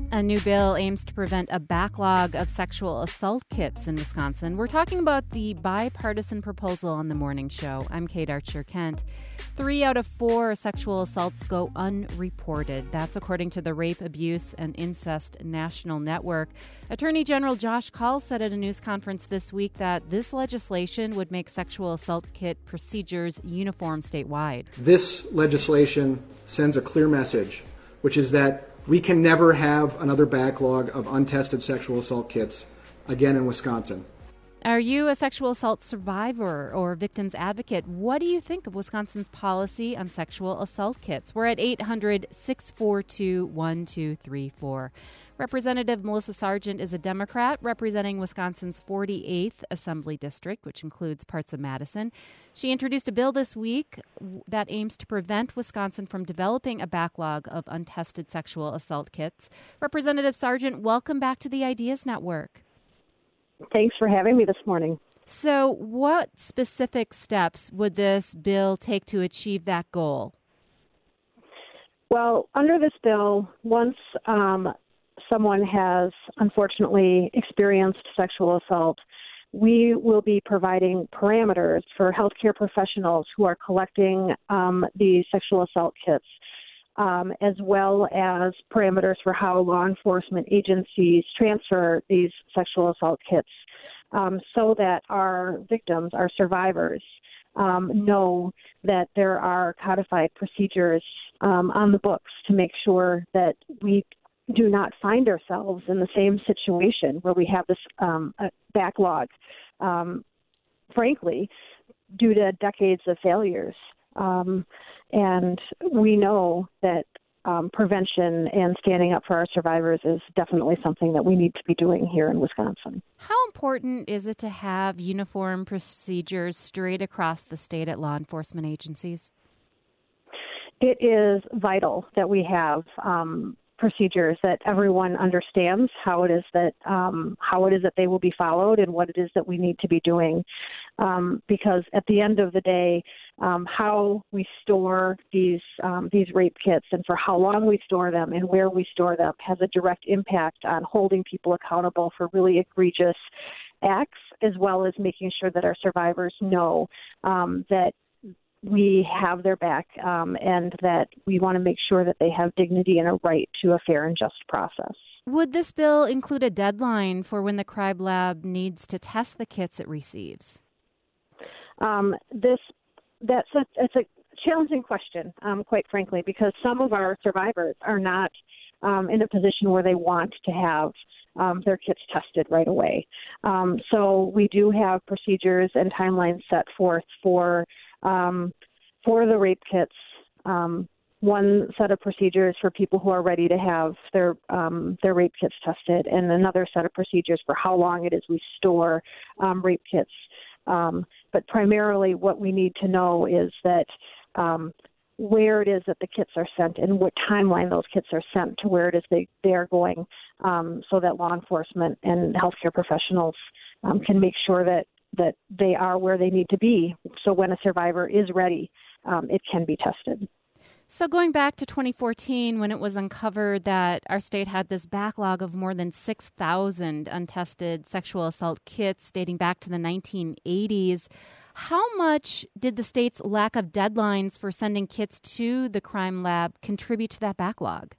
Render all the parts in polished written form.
A new bill aims to prevent a backlog of sexual assault kits in Wisconsin. We're talking about the bipartisan proposal on the morning show. I'm Kate Archer-Kent. 3 out of 4 sexual assaults go unreported. That's according to the Rape, Abuse, and Incest National Network. Attorney General Josh Kaul said at a news conference this week that this legislation would make sexual assault kit procedures uniform statewide. This legislation sends a clear message, which is that we can never have another backlog of untested sexual assault kits again in Wisconsin. Are you a sexual assault survivor or victim's advocate? What do you think of Wisconsin's policy on sexual assault kits? We're at 800-642-1234. Representative Melissa Sargent is a Democrat representing Wisconsin's 48th Assembly District, which includes parts of Madison. She introduced a bill this week that aims to prevent Wisconsin from developing a backlog of untested sexual assault kits. Representative Sargent, welcome back to the Ideas Network. Thanks for having me this morning. So what specific steps would this bill take to achieve that goal? Well, under this bill, once someone has unfortunately experienced sexual assault, we will be providing parameters for healthcare professionals who are collecting the sexual assault kits, as well as parameters for how law enforcement agencies transfer these sexual assault kits, so that our victims, our survivors, know that there are codified procedures on the books to make sure that we do not find ourselves in the same situation where we have this backlog, frankly, due to decades of failures. And we know that prevention and standing up for our survivors is definitely something that we need to be doing here in Wisconsin. How important is it to have uniform procedures straight across the state at law enforcement agencies? It is vital that we have procedures that everyone understands how it is that they will be followed and what it is that we need to be doing, because at the end of the day, how we store these rape kits and for how long we store them and where we store them has a direct impact on holding people accountable for really egregious acts, as well as making sure that our survivors know that we have their back, and that we want to make sure that they have dignity and a right to a fair and just process. Would this bill include a deadline for when the crime lab needs to test the kits it receives? It's a challenging question, quite frankly, because some of our survivors are not in a position where they want to have their kits tested right away. So we do have procedures and timelines set forth for the rape kits, one set of procedures for people who are ready to have their rape kits tested, and another set of procedures for how long it is we store rape kits. But primarily what we need to know is that where it is that the kits are sent and what timeline those kits are sent to where it is they are going, so that law enforcement and healthcare professionals can make sure that they are where they need to be. So when a survivor is ready, it can be tested. So going back to 2014, when it was uncovered that our state had this backlog of more than 6,000 untested sexual assault kits dating back to the 1980s, how much did the state's lack of deadlines for sending kits to the crime lab contribute to that backlog?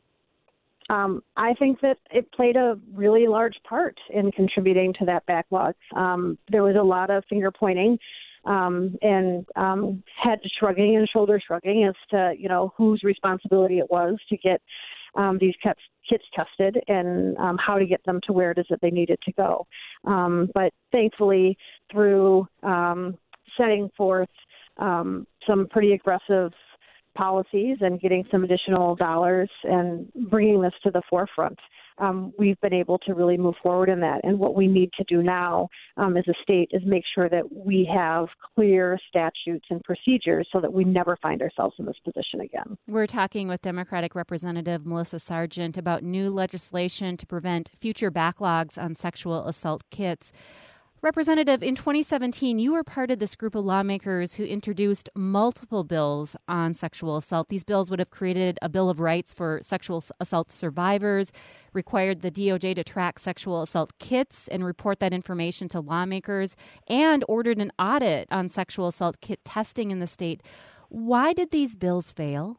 I think that it played a really large part in contributing to that backlog. There was a lot of finger pointing and head shrugging and shoulder shrugging as to, whose responsibility it was to get these kits tested and how to get them to where it is that they needed to go. But thankfully, through setting forth some pretty aggressive policies and getting some additional dollars and bringing this to the forefront, we've been able to really move forward in that. And what we need to do now as a state is make sure that we have clear statutes and procedures so that we never find ourselves in this position again. We're talking with Democratic Representative Melissa Sargent about new legislation to prevent future backlogs on sexual assault kits. Representative, in 2017, you were part of this group of lawmakers who introduced multiple bills on sexual assault. These bills would have created a Bill of Rights for sexual assault survivors, required the DOJ to track sexual assault kits and report that information to lawmakers, and ordered an audit on sexual assault kit testing in the state. Why did these bills fail?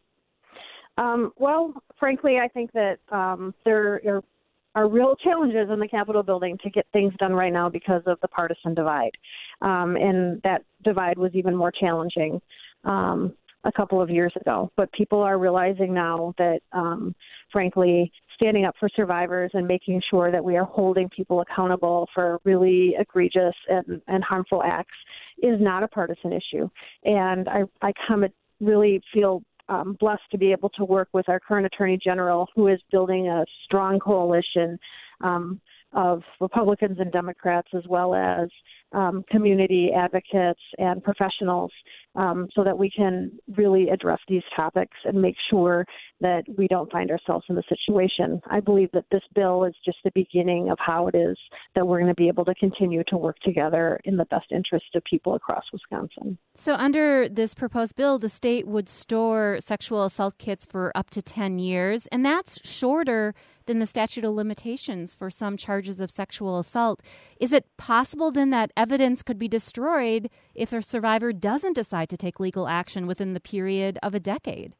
Well, frankly, I think that there are real challenges in the Capitol building to get things done right now because of the partisan divide. And that divide was even more challenging a couple of years ago. But people are realizing now that, frankly, standing up for survivors and making sure that we are holding people accountable for really egregious and harmful acts is not a partisan issue. And I really feel blessed to be able to work with our current Attorney General, who is building a strong coalition of Republicans and Democrats, as well as community advocates and professionals, so that we can really address these topics and make sure that we don't find ourselves in the situation. I believe that this bill is just the beginning of how it is that we're going to be able to continue to work together in the best interest of people across Wisconsin. So under this proposed bill, the state would store sexual assault kits for up to 10 years, and that's shorter than the statute of limitations for some charges of sexual assault. Is it possible then that evidence could be destroyed if a survivor doesn't decide to take legal action within the period of a decade?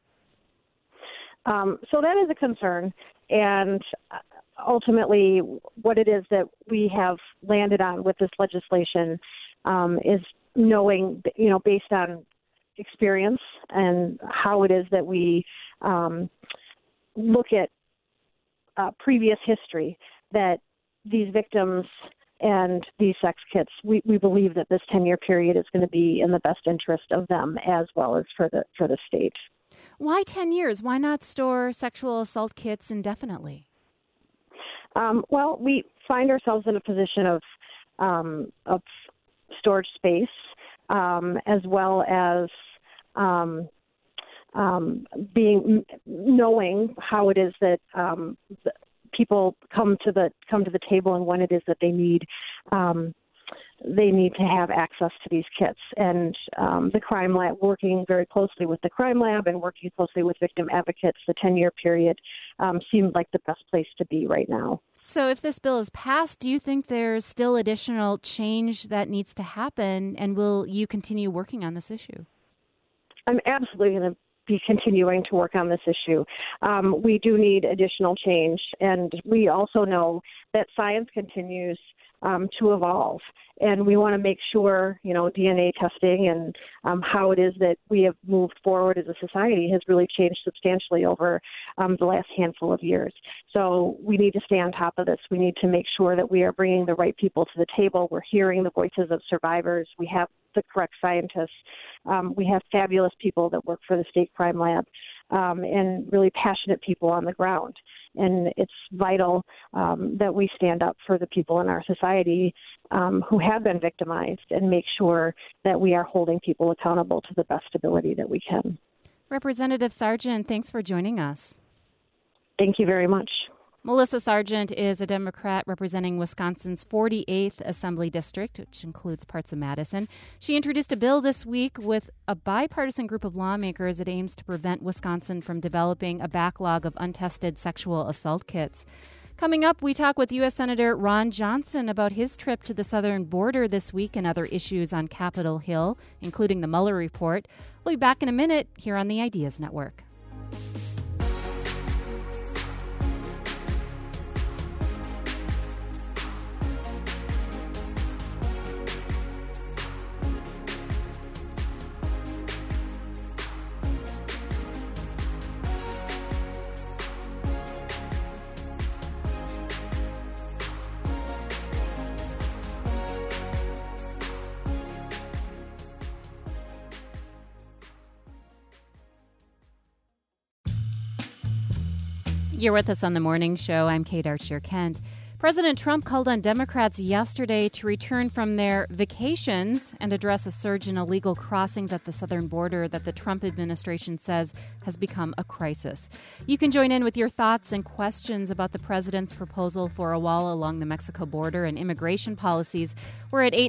So that is a concern, and ultimately what it is that we have landed on with this legislation is knowing, based on experience and how it is that we look at previous history, that these victims and these sex kits, we believe that this 10-year period is going to be in the best interest of them as well as for the state. Why 10 years? Why not store sexual assault kits indefinitely? Well, we find ourselves in a position of storage space, as well as knowing how it is that people come to the table and when it is that they need to have access to these kits. And the crime lab, working very closely with the crime lab and working closely with victim advocates, the 10-year period seemed like the best place to be right now. So if this bill is passed, do you think there's still additional change that needs to happen, and will you continue working on this issue? I'm absolutely going to be continuing to work on this issue. We do need additional change, and we also know that science continues to evolve, and we want to make sure, DNA testing and how it is that we have moved forward as a society has really changed substantially over the last handful of years. So we need to stay on top of this. We need to make sure that we are bringing the right people to the table. We're hearing the voices of survivors. We have the correct scientists. We have fabulous people that work for the state crime lab, and really passionate people on the ground. And it's vital that we stand up for the people in our society who have been victimized and make sure that we are holding people accountable to the best ability that we can. Representative Sargent, thanks for joining us. Thank you very much. Melissa Sargent is a Democrat representing Wisconsin's 48th Assembly District, which includes parts of Madison. She introduced a bill this week with a bipartisan group of lawmakers that aims to prevent Wisconsin from developing a backlog of untested sexual assault kits. Coming up, we talk with U.S. Senator Ron Johnson about his trip to the southern border this week and other issues on Capitol Hill, including the Mueller report. We'll be back in a minute here on the Ideas Network. You're with us on the morning show. I'm Kate Archer-Kent. President Trump called on Democrats yesterday to return from their vacations and address a surge in illegal crossings at the southern border that the Trump administration says has become a crisis. You can join in with your thoughts and questions about the president's proposal for a wall along the Mexico border and immigration policies. We're at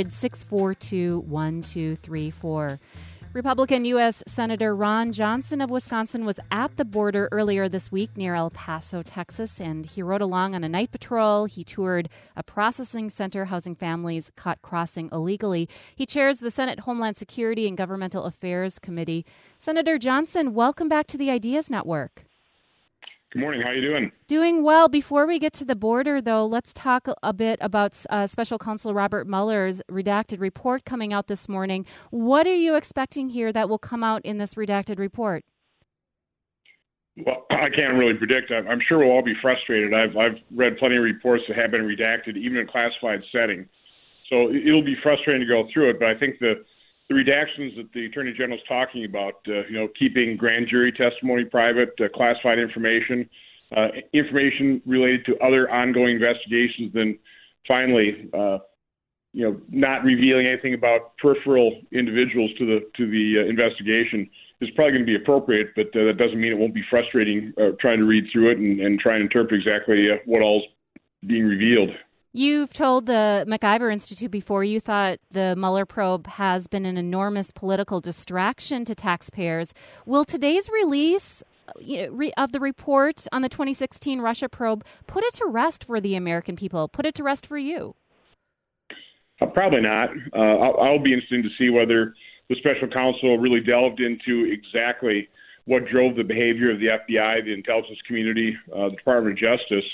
800-642-1234. Republican U.S. Senator Ron Johnson of Wisconsin was at the border earlier this week near El Paso, Texas, and he rode along on a night patrol. He toured a processing center housing families caught crossing illegally. He chairs the Senate Homeland Security and Governmental Affairs Committee. Senator Johnson, welcome back to the Ideas Network. Good morning. How are you doing? Doing well. Before we get to the border, though, let's talk a bit about Special Counsel Robert Mueller's redacted report coming out this morning. What are you expecting here that will come out in this redacted report? Well, I can't really predict. I'm sure we'll all be frustrated. I've read plenty of reports that have been redacted, even in a classified setting. So it'll be frustrating to go through it, but I think the redactions that the Attorney General is talking about, keeping grand jury testimony private, classified information, information related to other ongoing investigations, then finally, not revealing anything about peripheral individuals to the investigation is probably going to be appropriate, but that doesn't mean it won't be frustrating trying to read through it and try and interpret exactly what all's being revealed. You've told the MacIver Institute before you thought the Mueller probe has been an enormous political distraction to taxpayers. Will today's release of the report on the 2016 Russia probe put it to rest for the American people, put it to rest for you? Probably not. I'll be interested to see whether the special counsel really delved into exactly what drove the behavior of the FBI, the intelligence community, the Department of Justice,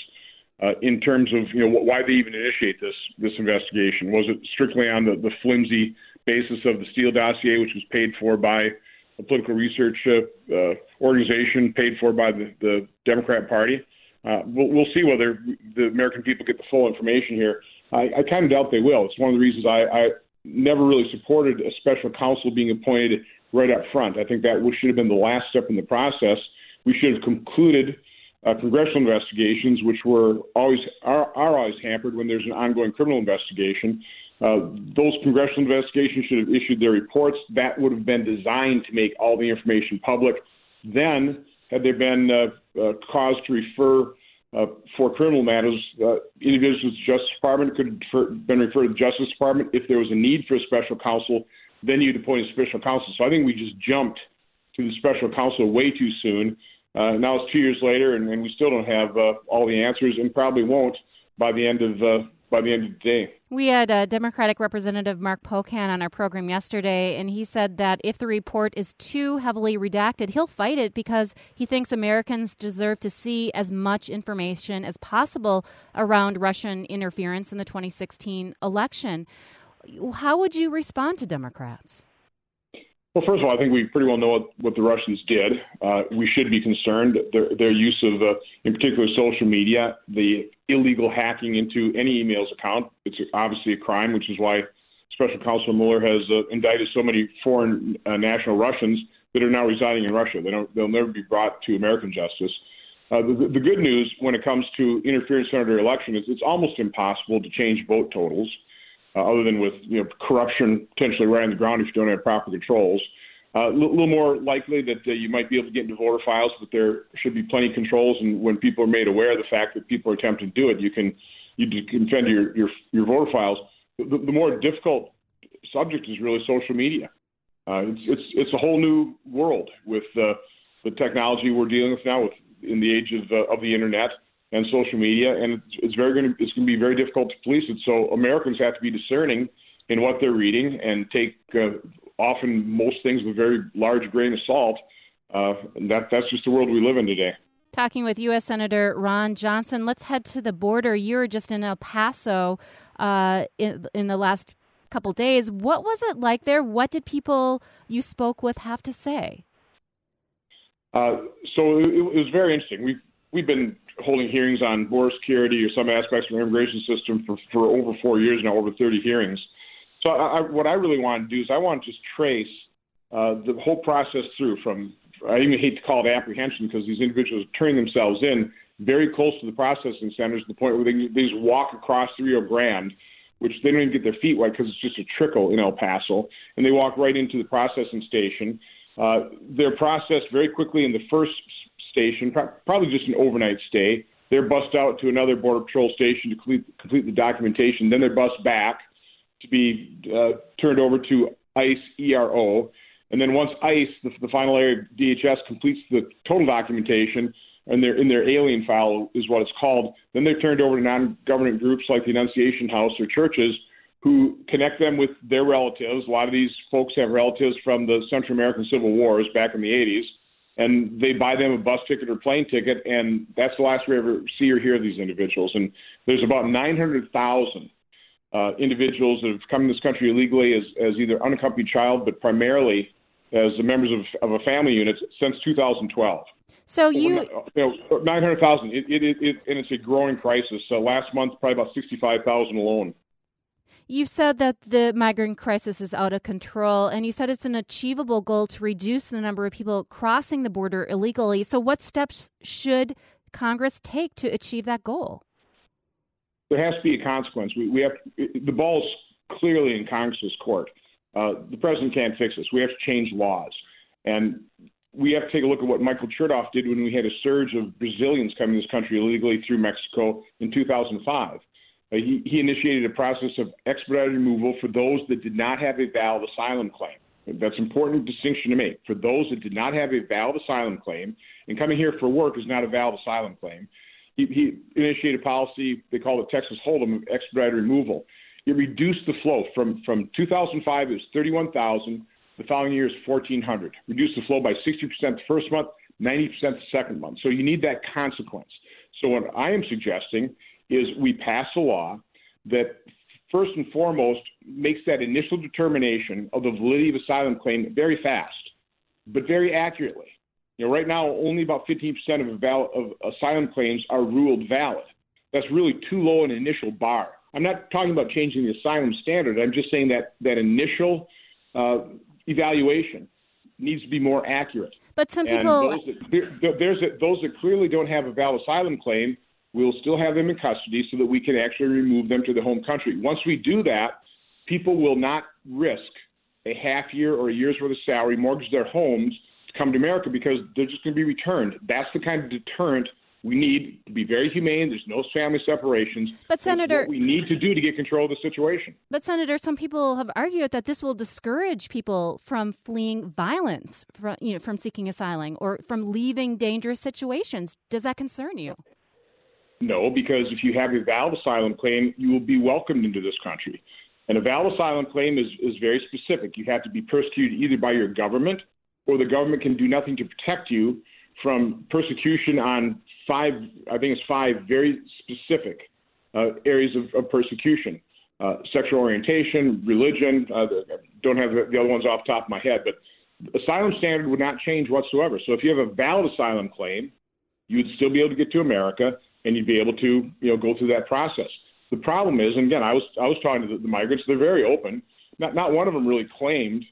in terms of why they even initiate this investigation. Was it strictly on the flimsy basis of the Steele dossier, which was paid for by a political research organization, paid for by the Democrat Party? We'll see whether the American people get the full information here. I kind of doubt they will. It's one of the reasons I never really supported a special counsel being appointed right up front. I think that should have been the last step in the process. We should have concluded congressional investigations, which are always hampered when there's an ongoing criminal investigation. Those congressional investigations should have issued their reports. That would have been designed to make all the information public. Then, had there been cause to refer for criminal matters, individuals with the Justice Department could have been referred to the Justice Department. If there was a need for a special counsel, then you'd appoint a special counsel. So I think we just jumped to the special counsel way too soon. Now it's 2 years later, and we still don't have all the answers, and probably won't by the end of the day. We had Democratic Representative Mark Pocan on our program yesterday, and he said that if the report is too heavily redacted, he'll fight it because he thinks Americans deserve to see as much information as possible around Russian interference in the 2016 election. How would you respond to Democrats? Well, first of all, I think we pretty well know what the Russians did. We should be concerned. Their use of, in particular, social media, the illegal hacking into any emails account, it's obviously a crime, which is why Special Counsel Mueller has indicted so many foreign national Russians that are now residing in Russia. They'll never be brought to American justice. The good news when it comes to interference in our election is it's almost impossible to change vote totals. Other than with corruption potentially right on the ground if you don't have proper controls. A little more likely that you might be able to get into voter files, but there should be plenty of controls. And when people are made aware of the fact that people are attempting to do it, you can defend your voter files. The more difficult subject is really social media. It's a whole new world with the technology we're dealing with now in the age of the internet and social media, and it's going to be very difficult to police it. So Americans have to be discerning in what they're reading and take often most things with a very large grain of salt. That's just the world we live in today. Talking with U.S. Senator Ron Johnson, let's head to the border. You were just in El Paso in the last couple days. What was it like there? What did people you spoke with have to say? So it was very interesting. We've been holding hearings on border security or some aspects of our immigration system for over 4 years now, over 30 hearings. So what I really want to do is I want to just trace the whole process through from I even hate to call it apprehension, because these individuals are turning themselves in very close to the processing centers to the point where they just walk across the Rio Grande, which they don't even get their feet wet because it's just a trickle in El Paso, and they walk right into the processing station. They're processed very quickly in the first station, probably just an overnight stay. They're bussed out to another Border Patrol station to complete the documentation. Then they're bussed back to be turned over to ICE ERO. And then once ICE, the final area of DHS, completes the total documentation, and they're in their alien file is what it's called, then they're turned over to non-government groups like the Annunciation House or churches, who connect them with their relatives. A lot of these folks have relatives from the Central American Civil Wars back in the 80s, and they buy them a bus ticket or plane ticket, and that's the last we ever see or hear of these individuals. And there's about 900,000 individuals that have come to this country illegally as either unaccompanied child, but primarily as members of a family unit since 2012. So 900,000, and it's a growing crisis. So last month, probably about 65,000 alone. You've said that the migrant crisis is out of control, and you said it's an achievable goal to reduce the number of people crossing the border illegally. So what steps should Congress take to achieve that goal? There has to be a consequence. We have the ball's clearly in Congress's court. The president can't fix this. We have to change laws. And we have to take a look at what Michael Chertoff did when we had a surge of Brazilians coming to this country illegally through Mexico in 2005. He initiated a process of expedited removal for those that did not have a valid asylum claim. That's an important distinction to make. For those that did not have a valid asylum claim, and coming here for work is not a valid asylum claim, he initiated a policy, they called it Texas Hold'em, of expedited removal. It reduced the flow from 2005, it was 31,000. The following year is 1,400. Reduced the flow by 60% the first month, 90% the second month. So you need that consequence. So what I am suggesting is we pass a law that first and foremost makes that initial determination of the validity of asylum claim very fast, but very accurately. Right now, only about 15% of asylum claims are ruled valid. That's really too low an initial bar. I'm not talking about changing the asylum standard. I'm just saying that initial evaluation needs to be more accurate. But some people... Those that clearly don't have a valid asylum claim, we'll still have them in custody so that we can actually remove them to the home country. Once we do that, people will not risk a half year or a year's worth of salary, mortgage their homes to come to America because they're just going to be returned. That's the kind of deterrent we need to be very humane. There's no family separations. But Senator, what we need to do to get control of the situation. But Senator, some people have argued that this will discourage people from fleeing violence, from seeking asylum, or from leaving dangerous situations. Does that concern you? No, because if you have a valid asylum claim, you will be welcomed into this country. And a valid asylum claim is very specific. You have to be persecuted either by your government, or the government can do nothing to protect you from persecution on five very specific areas of persecution: sexual orientation, religion. Don't have the other ones off the top of my head, but the asylum standard would not change whatsoever. So if you have a valid asylum claim, you would still be able to get to America, and you'd be able to go through that process. The problem is, and again, I was talking to the migrants. They're very open. Not one of them really claimed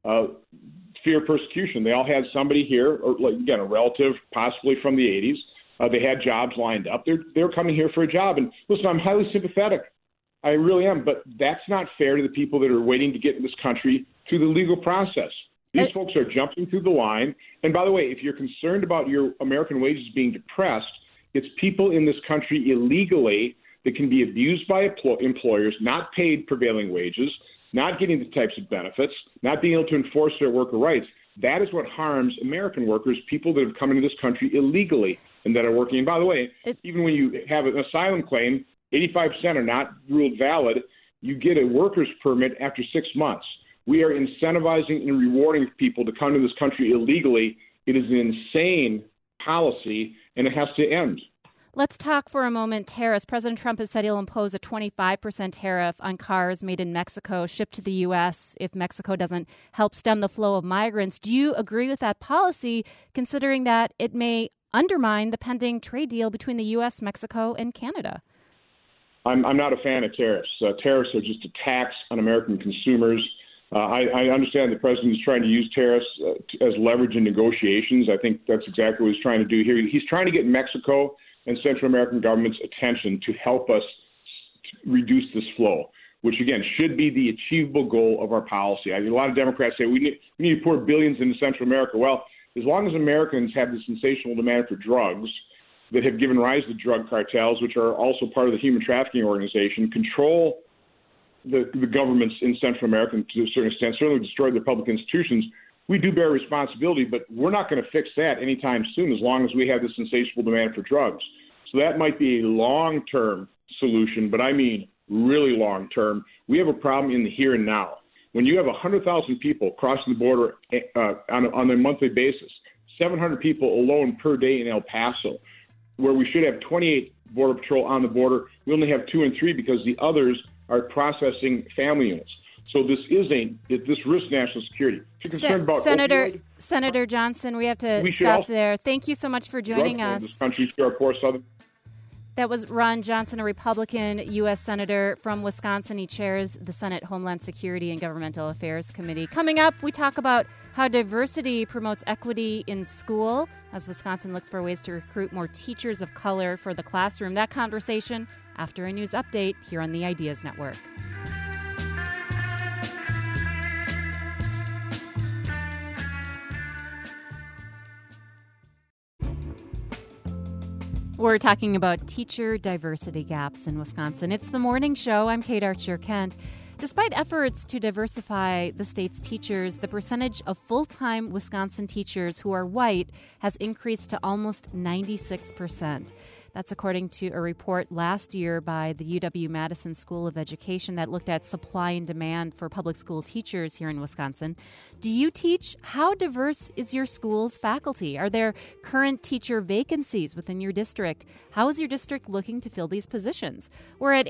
fear of persecution. They all had somebody here, or a relative, possibly from the 80s. They had jobs lined up. They're coming here for a job. And listen, I'm highly sympathetic. I really am. But that's not fair to the people that are waiting to get in this country through the legal process. These folks are jumping through the line. And by the way, if you're concerned about your American wages being depressed, it's people in this country illegally that can be abused by employers, not paid prevailing wages, not getting the types of benefits, not being able to enforce their worker rights. That is what harms American workers, people that have come into this country illegally and that are working. And by the way, even when you have an asylum claim, 85% are not ruled valid. You get a worker's permit after 6 months. We are incentivizing and rewarding people to come to this country illegally. It is an insane policy, and it has to end. Let's talk for a moment tariffs. President Trump has said he'll impose a 25% tariff on cars made in Mexico shipped to the U.S. if Mexico doesn't help stem the flow of migrants. Do you agree with that policy, considering that it may undermine the pending trade deal between the U.S., Mexico, and Canada? I'm not a fan of tariffs. Tariffs are just a tax on American consumers. I understand the president is trying to use tariffs as leverage in negotiations. I think that's exactly what he's trying to do here. He's trying to get Mexico and Central American governments' attention to help us reduce this flow, which, again, should be the achievable goal of our policy. A lot of Democrats say we need to pour billions into Central America. Well, as long as Americans have this sensational demand for drugs that have given rise to drug cartels, which are also part of the human trafficking organization, control the governments in Central America to a certain extent, certainly destroy their public institutions, we do bear responsibility, but we're not going to fix that anytime soon as long as we have this insatiable demand for drugs. So that might be a long-term solution, but I mean really long-term. We have a problem in the here and now. When you have 100,000 people crossing the border on a monthly basis, 700 people alone per day in El Paso, where we should have 28 Border Patrol on the border, we only have 2 and 3 because the others are processing family units. So this risks national security. If you're concerned about Senator Johnson, we have to stop there. Thank you so much for joining us. This country, our poor southern. That was Ron Johnson, a Republican U.S. Senator from Wisconsin. He chairs the Senate Homeland Security and Governmental Affairs Committee. Coming up, we talk about how diversity promotes equity in school as Wisconsin looks for ways to recruit more teachers of color for the classroom. That conversation after a news update here on the Ideas Network. We're talking about teacher diversity gaps in Wisconsin. It's the morning show. I'm Kate Archer-Kent. Despite efforts to diversify the state's teachers, the percentage of full-time Wisconsin teachers who are white has increased to almost 96%. That's according to a report last year by the UW-Madison School of Education that looked at supply and demand for public school teachers here in Wisconsin. Do you teach? How diverse is your school's faculty? Are there current teacher vacancies within your district? How is your district looking to fill these positions? We're at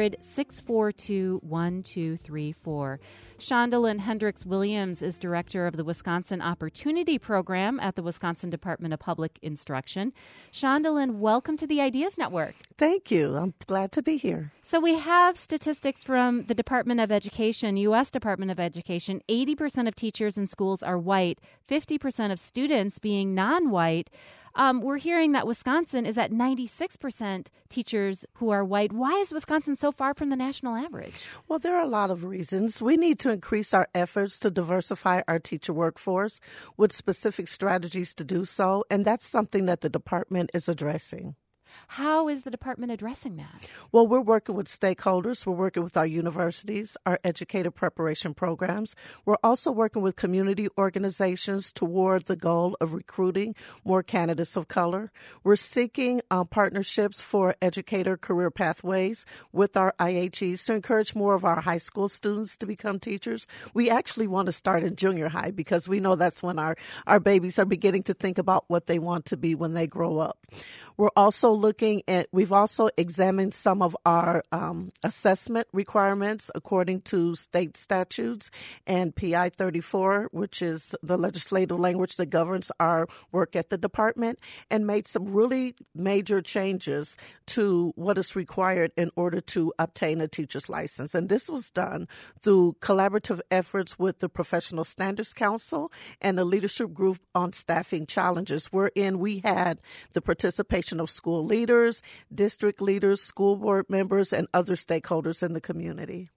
800-642-1234. Shondalyn Hendricks-Williams is director of the Wisconsin Opportunity Program at the Wisconsin Department of Public Instruction. Shondalyn, welcome to the Ideas Network. Thank you. I'm glad to be here. So we have statistics from the Department of Education, U.S. Department of Education. 80% of teachers in schools are white, 50% of students being non-white. We're hearing that Wisconsin is at 96% teachers who are white. Why is Wisconsin so far from the national average? Well, there are a lot of reasons. We need to increase our efforts to diversify our teacher workforce with specific strategies to do so, and that's something that the department is addressing. How is the department addressing that? Well, we're working with stakeholders. We're working with our universities, our educator preparation programs. We're also working with community organizations toward the goal of recruiting more candidates of color. We're seeking partnerships for educator career pathways with our IHEs to encourage more of our high school students to become teachers. We actually want to start in junior high because we know that's when our babies are beginning to think about what they want to be when they grow up. We're also we've also examined some of our assessment requirements according to state statutes and PI 34, which is the legislative language that governs our work at the department, and made some really major changes to what is required in order to obtain a teacher's license. And this was done through collaborative efforts with the Professional Standards Council and the Leadership Group on Staffing Challenges, wherein we had the participation of school leaders, district leaders, school board members, and other stakeholders in the community.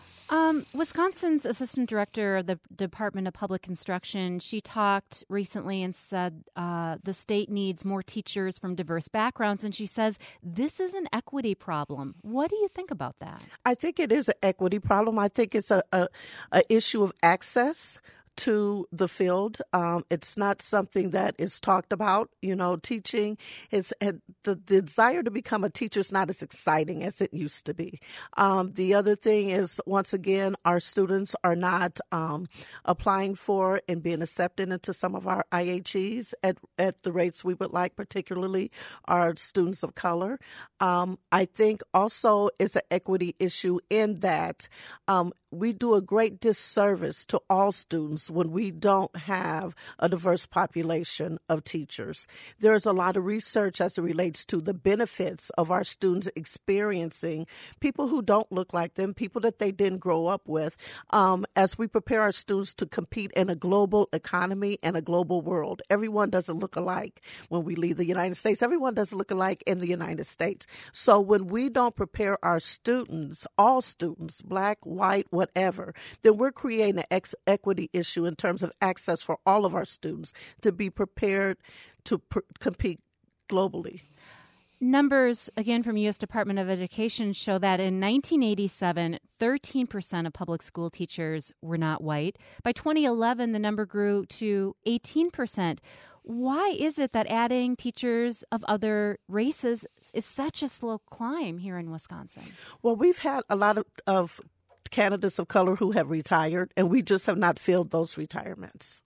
Wisconsin's assistant director of the Department of Public Instruction, she talked recently and said the state needs more teachers from diverse backgrounds, and she says this is an equity problem. What do you think about that? I think it is an equity problem. I think it's a issue of access to the field. It's not something that is talked about. You know, teaching is the desire to become a teacher is not as exciting as it used to be. The other thing is, once again, our students are not applying for and being accepted into some of our IHEs at the rates we would like, particularly our students of color. I think also is an equity issue in that we do a great disservice to all students when we don't have a diverse population of teachers. There is a lot of research as it relates to the benefits of our students experiencing people who don't look like them, people that they didn't grow up with, as we prepare our students to compete in a global economy and a global world. Everyone doesn't look alike when we leave the United States. Everyone doesn't look alike in the United States. So when we don't prepare our students, all students, black, white, whatever, then we're creating an equity issue in terms of access for all of our students to be prepared to compete globally. Numbers, again, from U.S. Department of Education show that in 1987, 13% of public school teachers were not white. By 2011, the number grew to 18%. Why is it that adding teachers of other races is such a slow climb here in Wisconsin? Well, we've had a lot of candidates of color who have retired, and we just have not filled those retirements.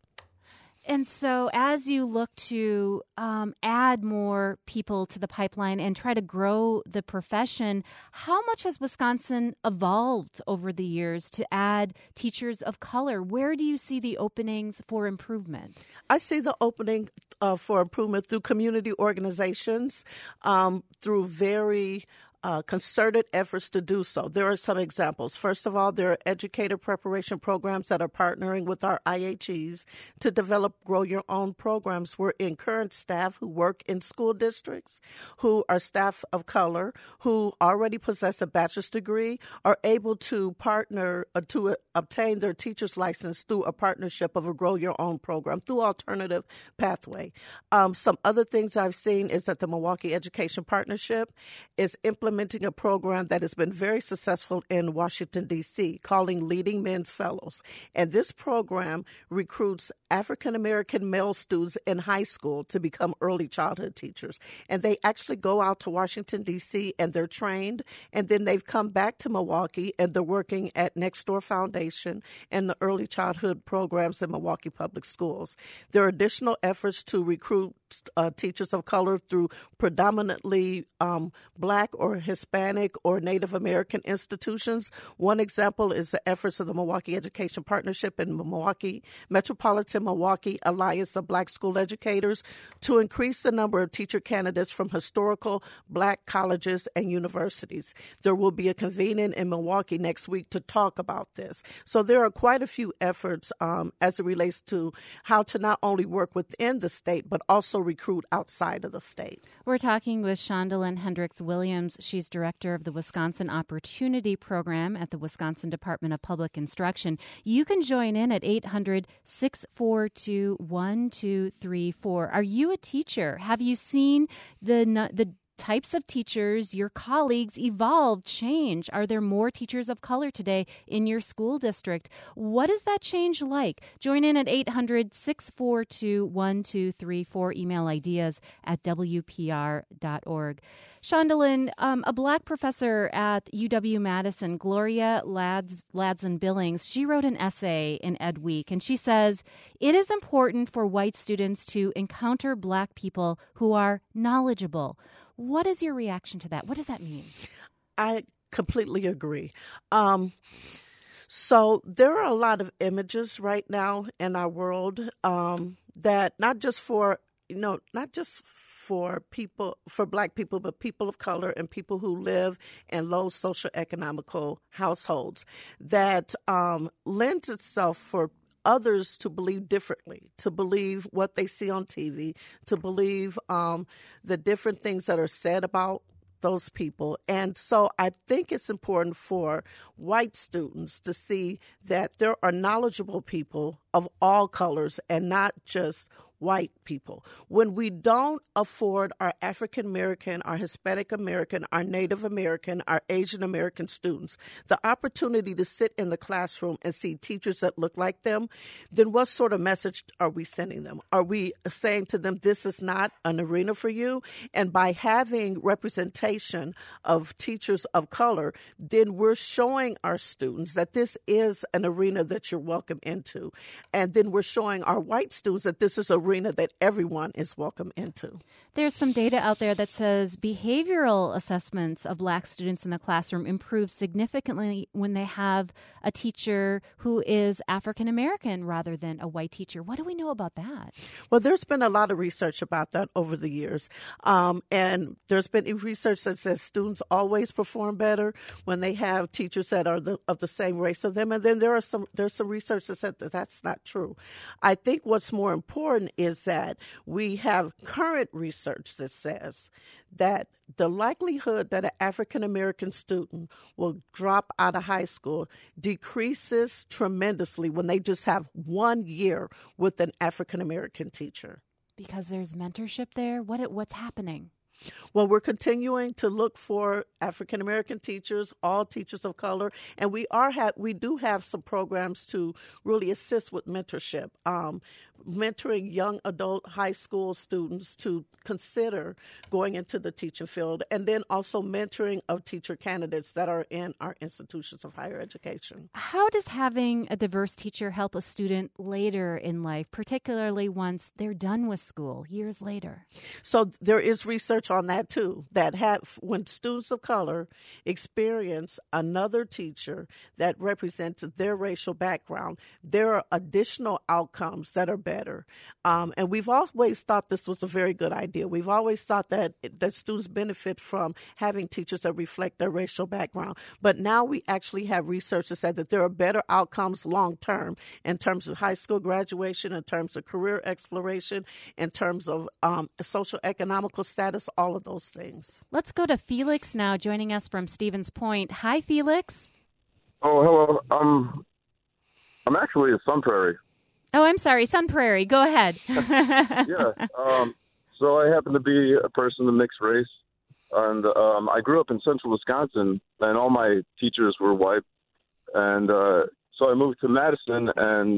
And so as you look to add more people to the pipeline and try to grow the profession, how much has Wisconsin evolved over the years to add teachers of color? Where do you see the openings for improvement? I see the opening for improvement through community organizations, through very concerted efforts to do so. There are some examples. First of all, there are educator preparation programs that are partnering with our IHEs to develop Grow Your Own programs. We're in current staff who work in school districts, who are staff of color, who already possess a bachelor's degree, are able to partner to obtain their teacher's license through a partnership of a Grow Your Own program, through alternative pathway. Some other things I've seen is that the Milwaukee Education Partnership is implementing a program that has been very successful in Washington, D.C., calling Leading Men's Fellows. And this program recruits African-American male students in high school to become early childhood teachers. And they actually go out to Washington, D.C., and they're trained. And then they've come back to Milwaukee, and they're working at Next Door Foundation and the early childhood programs in Milwaukee Public Schools. There are additional efforts to recruit teachers of color through predominantly Black or Hispanic or Native American institutions. One example is the efforts of the Milwaukee Education Partnership and the Milwaukee Metropolitan Milwaukee Alliance of Black School Educators to increase the number of teacher candidates from historical Black colleges and universities. There will be a convening in Milwaukee next week to talk about this. So there are quite a few efforts as it relates to how to not only work within the state, but also recruit outside of the state. We're talking with Shondalyn Hendricks-Williams. She's director of the Wisconsin Opportunity Program at the Wisconsin Department of Public Instruction. You can join in at 800-642-1234. Are you a teacher? Have you seen the types of teachers your colleagues evolve, change? Are there more teachers of color today in your school district? What is that change like? Join in at 800-642-1234. Email ideas at WPR.org. Shondalyn, a Black professor at UW-Madison, Gloria Ladson-Billings, she wrote an essay in Ed Week, and she says, it is important for white students to encounter Black people who are knowledgeable. What is your reaction to that? What does that mean? I completely agree. So there are a lot of images right now in our world that not just for people, for Black people, but people of color and people who live in low socioeconomical households that lends itself for others to believe differently, to believe what they see on TV, to believe the different things that are said about those people. And so I think it's important for white students to see that there are knowledgeable people of all colors and not just white people. When we don't afford our African American, our Hispanic American, our Native American, our Asian American students the opportunity to sit in the classroom and see teachers that look like them, then what sort of message are we sending them? Are we saying to them, this is not an arena for you? And by having representation of teachers of color, then we're showing our students that this is an arena that you're welcome into. And then we're showing our white students that this is an arena that everyone is welcome into. There's some data out there that says behavioral assessments of Black students in the classroom improve significantly when they have a teacher who is African American rather than a white teacher. What do we know about that? Well, there's been a lot of research about that over the years. And there's been research that says students always perform better when they have teachers that are of the same race of them. And then there's some research that said that that's not true. I think what's more important is that we have current research that says that the likelihood that an African-American student will drop out of high school decreases tremendously when they just have 1 year with an African-American teacher. Because there's mentorship there? What's happening? Well, we're continuing to look for African-American teachers, all teachers of color, and we do have some programs to really assist with mentorship, mentoring young adult high school students to consider going into the teaching field, and then also mentoring of teacher candidates that are in our institutions of higher education. How does having a diverse teacher help a student later in life, particularly once they're done with school, years later? So there is research on that too, that when students of color experience another teacher that represents their racial background, there are additional outcomes that are better. And we've always thought this was a very good idea. We've always thought that students benefit from having teachers that reflect their racial background. But now we actually have research that said that there are better outcomes long term in terms of high school graduation, in terms of career exploration, in terms of social economical status, all of those things. Let's go to Felix now, joining us from Stevens Point. Hi, Felix. Oh, hello. I'm actually in Sun Prairie. Oh, I'm sorry, Sun Prairie. Go ahead. Yeah. So I happen to be a person of mixed race, and I grew up in central Wisconsin, and all my teachers were white. And so I moved to Madison, and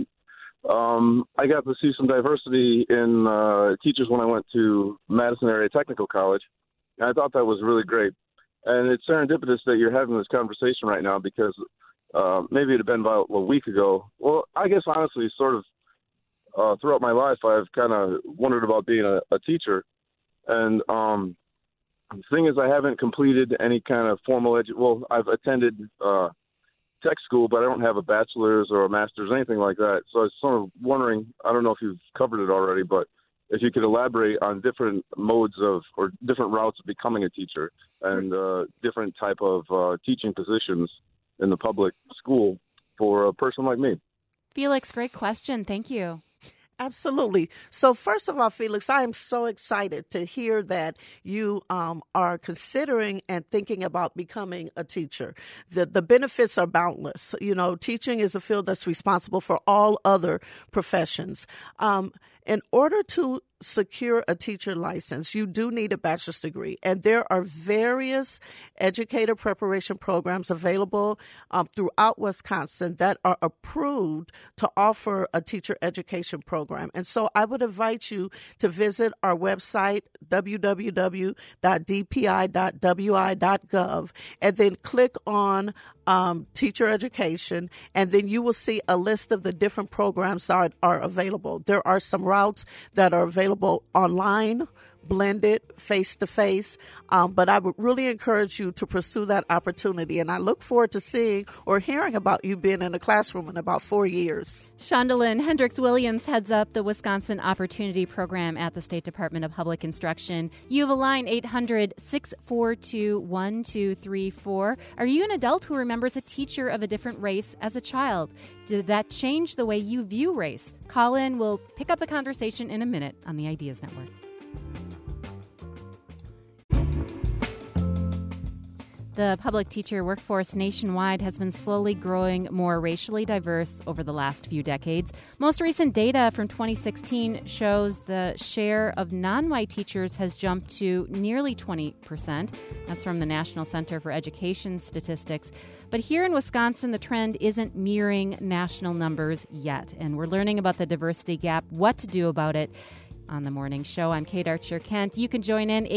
I got to see some diversity in teachers when I went to Madison Area Technical College, and I thought that was really great. And it's serendipitous that you're having this conversation right now because maybe it had been about a week ago. Well, I guess honestly, sort of throughout my life, I've kind of wondered about being a teacher. And the thing is, I haven't completed any kind of formal well, I've attended tech school, but I don't have a bachelor's or a master's, anything like that. So I was sort of wondering, I don't know if you've covered it already, but if you could elaborate on different modes of or different routes of becoming a teacher and different type of teaching positions in the public school for a person like me. Felix, great question. Thank you. Absolutely. So first of all, Felix, I am so excited to hear that you are considering and thinking about becoming a teacher. The benefits are boundless. You know, teaching is a field that's responsible for all other professions. In order to secure a teacher license, you do need a bachelor's degree. And there are various educator preparation programs available throughout Wisconsin that are approved to offer a teacher education program. And so I would invite you to visit our website, www.dpi.wi.gov, and then click on teacher education, and then you will see a list of the different programs that are available. There are some routes that are available online, blended, face-to-face, but I would really encourage you to pursue that opportunity, and I look forward to seeing or hearing about you being in a classroom in about 4 years. Shondalyn Hendricks-Williams heads up the Wisconsin Opportunity Program at the State Department of Public Instruction. You have a line, 800-642-1234. Are you an adult who remembers a teacher of a different race as a child? Did that change the way you view race? Call in. We'll pick up the conversation in a minute on the Ideas Network. The public teacher workforce nationwide has been slowly growing more racially diverse over the last few decades. Most recent data from 2016 shows the share of non-white teachers has jumped to nearly 20%. That's from the National Center for Education Statistics. But here in Wisconsin, the trend isn't mirroring national numbers yet, and we're learning about the diversity gap, what to do about it. On the morning show, I'm Kate Archer-Kent. You can join in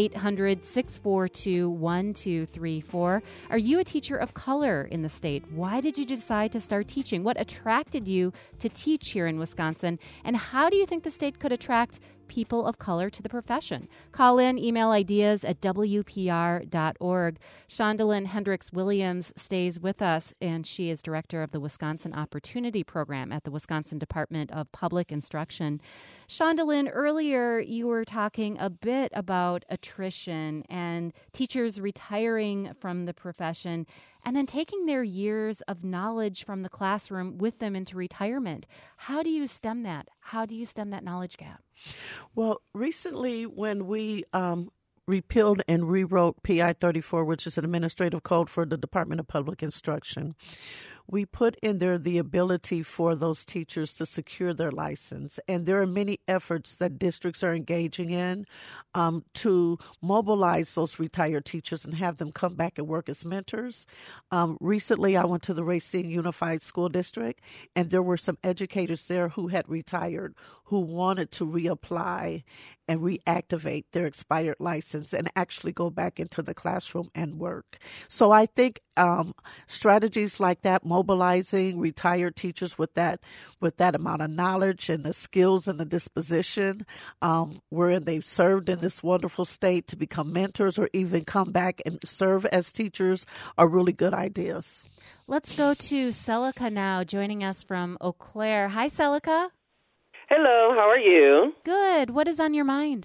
800-642-1234. Are you a teacher of color in the state? Why did you decide to start teaching? What attracted you to teach here in Wisconsin? And how do you think the state could attract people of color to the profession. Call in, email ideas at WPR.org. Shondalyn Hendricks-Williams stays with us, and she is director of the Wisconsin Opportunity Program at the Wisconsin Department of Public Instruction. Shondalyn, earlier you were talking a bit about attrition and teachers retiring from the profession and then taking their years of knowledge from the classroom with them into retirement. How do you stem that? How do you stem that knowledge gap? Well, recently when we repealed and rewrote PI 34, which is an administrative code for the Department of Public Instruction, we put in there the ability for those teachers to secure their license. And there are many efforts that districts are engaging in to mobilize those retired teachers and have them come back and work as mentors. Recently, I went to the Racine Unified School District, and there were some educators there who had retired who wanted to reapply and reactivate their expired license and actually go back into the classroom and work. So I think strategies like that, mobilizing retired teachers with that amount of knowledge and the skills and the disposition, wherein they've served in this wonderful state to become mentors or even come back and serve as teachers, are really good ideas. Let's go to Celica now, joining us from Eau Claire. Hi, Celica. Hello, how are you? Good. What is on your mind?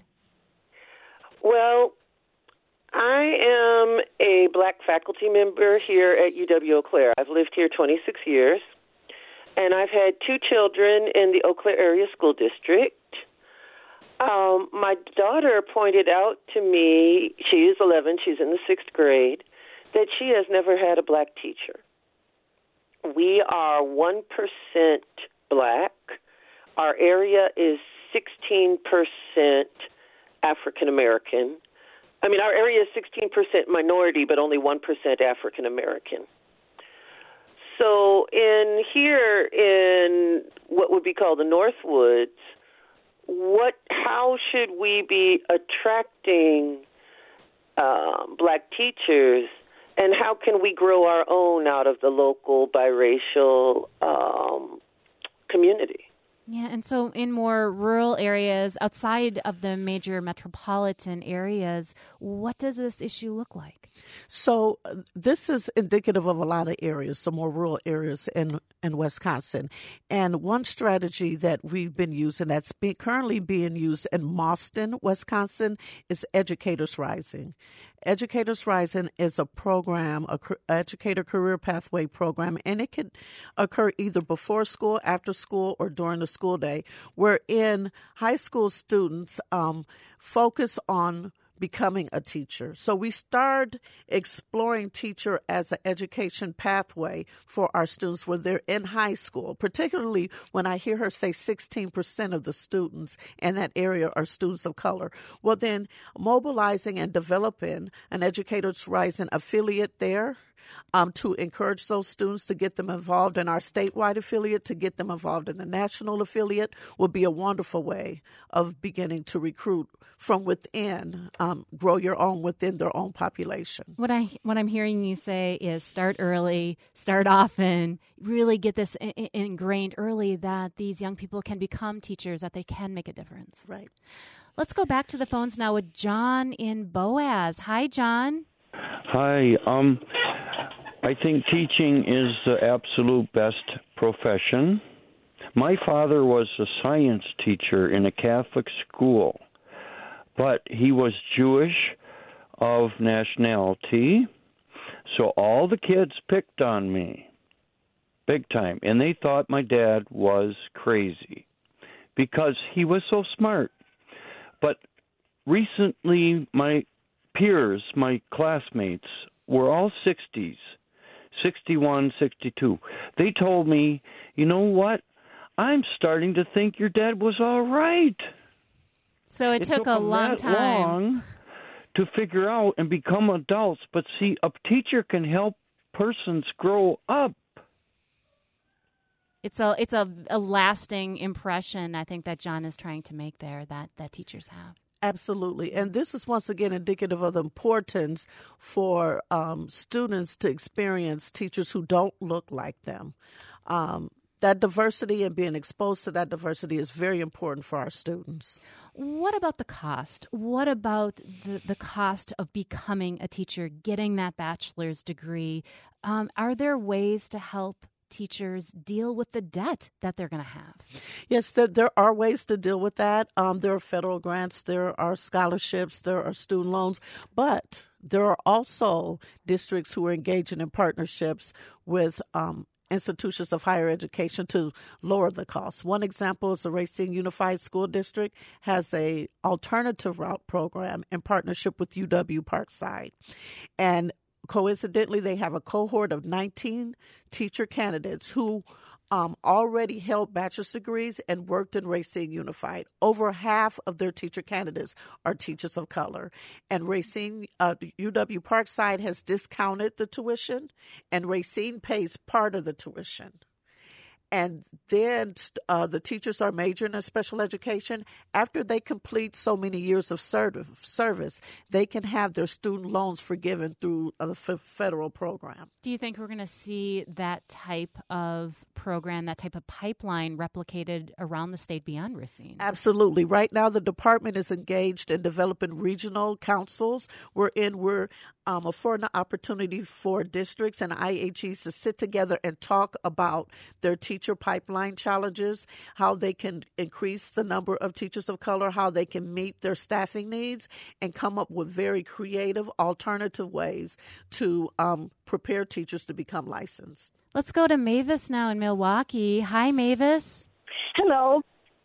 Well, I am a black faculty member here at UW Eau Claire. I've lived here 26 years, and I've had 2 children in the Eau Claire Area School District. My daughter pointed out to me, she is 11, she's in the 6th grade, that she has never had a black teacher. We are 1% black. Our area is 16% African American. I mean, our area is 16% minority, but only 1% African American. So here in what would be called the Northwoods, how should we be attracting black teachers, and how can we grow our own out of the local biracial community? Yeah, and so in more rural areas, outside of the major metropolitan areas, what does this issue look like? So this is indicative of a lot of areas, some more rural areas in Wisconsin. And one strategy that we've been using that's currently being used in Mauston, Wisconsin, is Educators Rising. Educators Rising is a program, an educator career pathway program, and it could occur either before school, after school, or during the school day, wherein high school students focus on becoming a teacher. So we start exploring teacher as an education pathway for our students when they're in high school, particularly when I hear her say 16% of the students in that area are students of color. Well, then mobilizing and developing an Educators Rising affiliate there to encourage those students to get them involved in our statewide affiliate, to get them involved in the national affiliate, will be a wonderful way of beginning to recruit from within, grow your own within their own population. What I'm hearing you say is start early, start often, really get this ingrained early that these young people can become teachers, that they can make a difference. Right. Let's go back to the phones now with John in Boaz. Hi, John. Hi. I think teaching is the absolute best profession. My father was a science teacher in a Catholic school, but he was Jewish of nationality, so all the kids picked on me, big time, and they thought my dad was crazy because he was so smart. But recently, my peers, my classmates, were all 60s. 61, 62. They told me, you know what? I'm starting to think your dad was all right. So it took a long time. Long to figure out and become adults. But see, a teacher can help persons grow up. It's a lasting impression, I think, that John is trying to make there, that teachers have. Absolutely. And this is once again indicative of the importance for students to experience teachers who don't look like them. that diversity and being exposed to that diversity is very important for our students. What about the cost? What about the cost of becoming a teacher, getting that bachelor's degree? Are there ways to help teachers deal with the debt that they're going to have? Yes, there are ways to deal with that. There are federal grants, there are scholarships, there are student loans, but there are also districts who are engaging in partnerships with institutions of higher education to lower the cost. One example is the Racine Unified School District has a alternative route program in partnership with UW Parkside. And coincidentally, they have a cohort of 19 teacher candidates who already held bachelor's degrees and worked in Racine Unified. Over half of their teacher candidates are teachers of color. And Racine, UW Parkside has discounted the tuition, and Racine pays part of the tuition. And then the teachers are majoring in special education. After they complete so many years of service, they can have their student loans forgiven through the federal program. Do you think we're going to see that type of program, that type of pipeline replicated around the state beyond Racine? Absolutely. Right now, the department is engaged in developing regional councils. We're affording an opportunity for districts and IHEs to sit together and talk about their teacher pipeline challenges, how they can increase the number of teachers of color, how they can meet their staffing needs, and come up with very creative alternative ways to prepare teachers to become licensed. Let's go to Mavis now in Milwaukee. Hi, Mavis. Hello.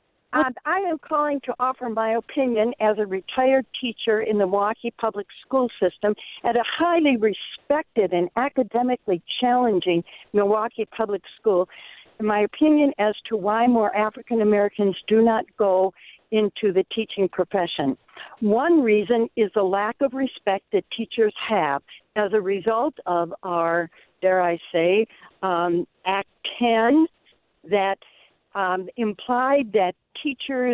I am calling to offer my opinion as a retired teacher in the Milwaukee public school system at a highly respected and academically challenging Milwaukee public school. My opinion as to why more African Americans do not go into the teaching profession. One reason is the lack of respect that teachers have as a result of our, dare I say, Act 10 that implied that teachers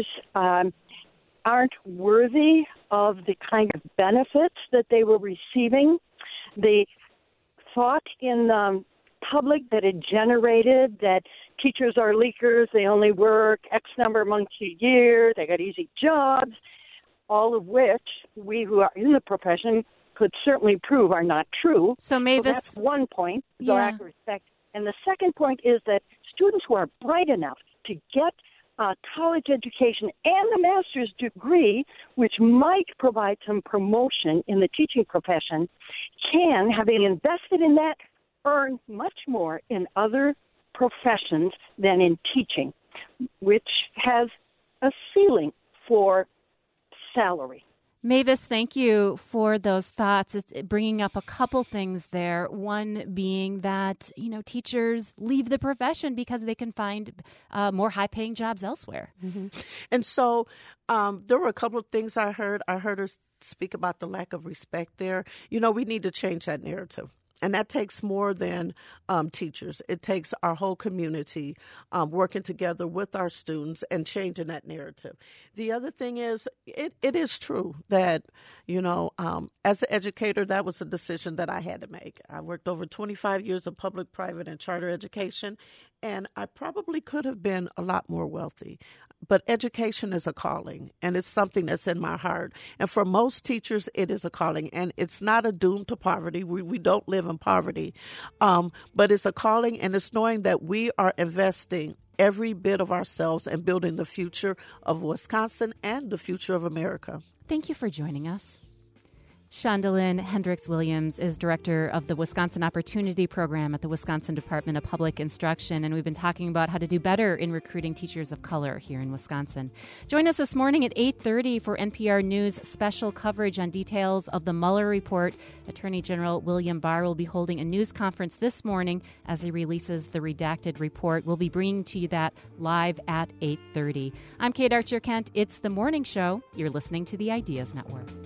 aren't worthy of the kind of benefits that they were receiving. The thought in the public that it generated that teachers are leakers, they only work X number of months a year, they got easy jobs, all of which we who are in the profession could certainly prove are not true. So Mavis, that's one point, the lack of respect. And the second point is that students who are bright enough to get a college education and a master's degree, which might provide some promotion in the teaching profession, can, having invested in that, earn much more in other professions than in teaching, which has a ceiling for salary. Mavis, thank you for those thoughts. It's bringing up a couple things there. One being that, teachers leave the profession because they can find more high-paying jobs elsewhere. Mm-hmm. And so there were a couple of things I heard. I heard her speak about the lack of respect there. We need to change that narrative. And that takes more than teachers. It takes our whole community working together with our students and changing that narrative. The other thing is, it is true that, as an educator, that was a decision that I had to make. I worked over 25 years of public, private, and charter education, and I probably could have been a lot more wealthy. But education is a calling, and it's something that's in my heart. And for most teachers, it is a calling, and it's not a doom to poverty. We don't live in poverty, but it's a calling, and it's knowing that we are investing every bit of ourselves in building the future of Wisconsin and the future of America. Thank you for joining us. Shondalyn Hendricks-Williams is director of the Wisconsin Opportunity Program at the Wisconsin Department of Public Instruction, and we've been talking about how to do better in recruiting teachers of color here in Wisconsin. Join us this morning at 8:30 for NPR News special coverage on details of the Mueller report. Attorney General William Barr will be holding a news conference this morning as he releases the redacted report. We'll be bringing to you that live at 8:30. I'm Kate Archer-Kent. It's The Morning Show. You're listening to the Ideas Network.